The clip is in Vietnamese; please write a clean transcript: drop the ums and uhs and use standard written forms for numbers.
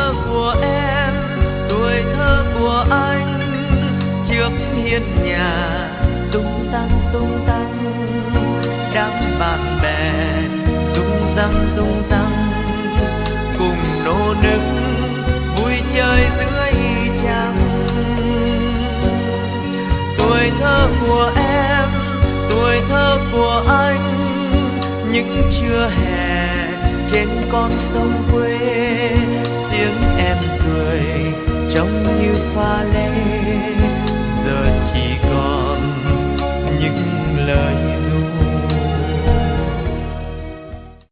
thơ của em, tuổi thơ của anh, trước hiên nhà tung tăng, đám bạn bè tung tăng, cùng nô nức vui chơi dưới trăng. Tuổi thơ của em, tuổi thơ của anh, những trưa hè trên con sông quê, tiếng em cười trông như pha lê